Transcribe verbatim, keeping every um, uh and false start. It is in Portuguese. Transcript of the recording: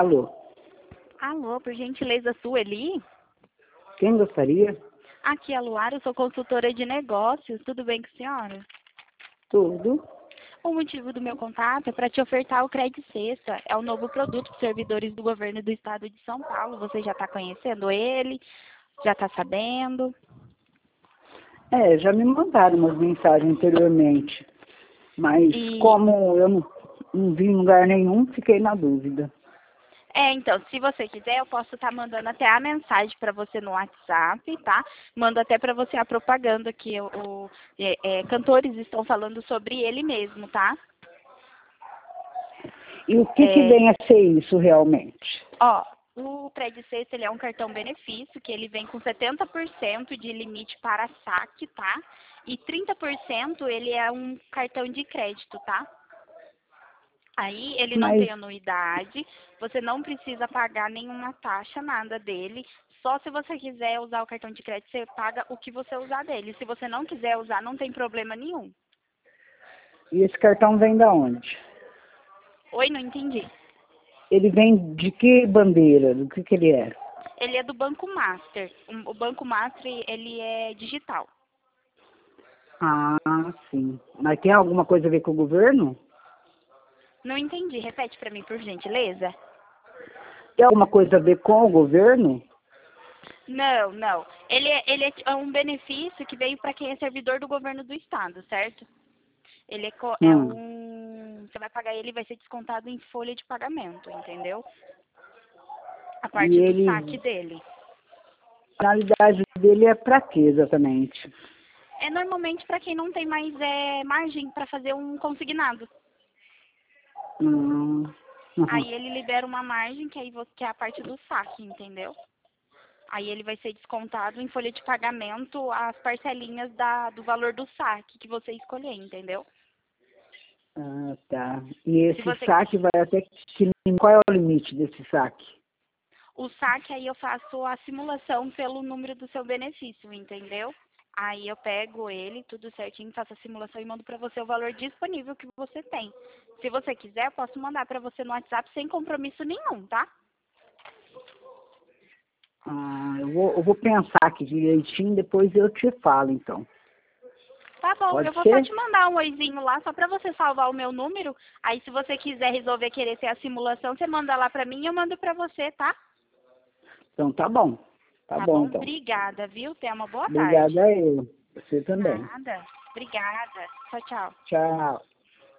Alô? Alô, por gentileza, Sueli? Quem gostaria? Aqui é a Luara, eu sou consultora de negócios. Tudo bem com a senhora? Tudo. O motivo do meu contato é para te ofertar o Cred Sexta. É o novo produto para servidores do governo do estado de São Paulo. Você já está conhecendo ele? Já está sabendo? É, já me mandaram umas mensagens anteriormente, mas E como eu não, não vi em lugar nenhum, fiquei na dúvida. É, então, se você quiser, eu posso estar mandando até a mensagem para você no WhatsApp, tá? Mando até para você a propaganda que o, o- é, é, cantores estão falando sobre ele mesmo, tá? E o que que É, vem a ser isso realmente? ó, o Cred Sexta, ele é um cartão benefício que ele vem com setenta por cento de limite para saque, tá? E trinta por cento ele é um cartão de crédito, tá? Aí ele não Mas, tem anuidade, você não precisa pagar nenhuma taxa, nada dele. Só se você quiser usar o cartão de crédito, você paga o que você usar dele. Se você não quiser usar, não tem problema nenhum. e esse cartão vem da onde? Oi, não entendi. Ele vem de que bandeira? Do que que ele é? Ele é do Banco Master. O o Banco Master, ele é digital. Ah, sim. Mas tem alguma coisa a ver com o governo? Não entendi. Repete para mim, por gentileza. Tem alguma coisa a ver com o governo? Não, não. Ele é, ele é é um benefício que veio para quem é servidor do governo do estado, certo? Ele é, co- é Hum. um. Você vai pagar ele, vai ser descontado em folha de pagamento, entendeu? A E parte do saque ele, dele. a finalidade dele é para quê exatamente? É normalmente para quem não tem mais é, margem para fazer um consignado. Hum, uhum. Aí ele libera uma margem que aí você, que é a parte do saque, entendeu? Aí ele vai ser descontado em folha de pagamento as parcelinhas da, do valor do saque que você escolher, entendeu? Ah, tá. E Se esse você saque vai até que lim- qual é o limite desse saque? O saque aí eu faço a simulação pelo número do seu benefício, entendeu? Aí eu pego ele, tudo certinho, faço a simulação e mando para você o valor disponível que você tem. Se você quiser, eu posso mandar para você no WhatsApp sem compromisso nenhum, tá? Ah, eu vou, eu vou pensar aqui direitinho, depois eu te falo, então. Tá bom, eu Pode vou só ser? te mandar um oizinho lá, só para você salvar o meu número. Aí se você quiser resolver querer ter a simulação, você manda lá para mim e eu mando para você, tá? Então tá bom. Tá Tá bom, bom? então. Obrigada, viu? Tenha uma boa tarde. Obrigada a eu. Você também. Nada. Obrigada. Tchau, tchau. Tchau.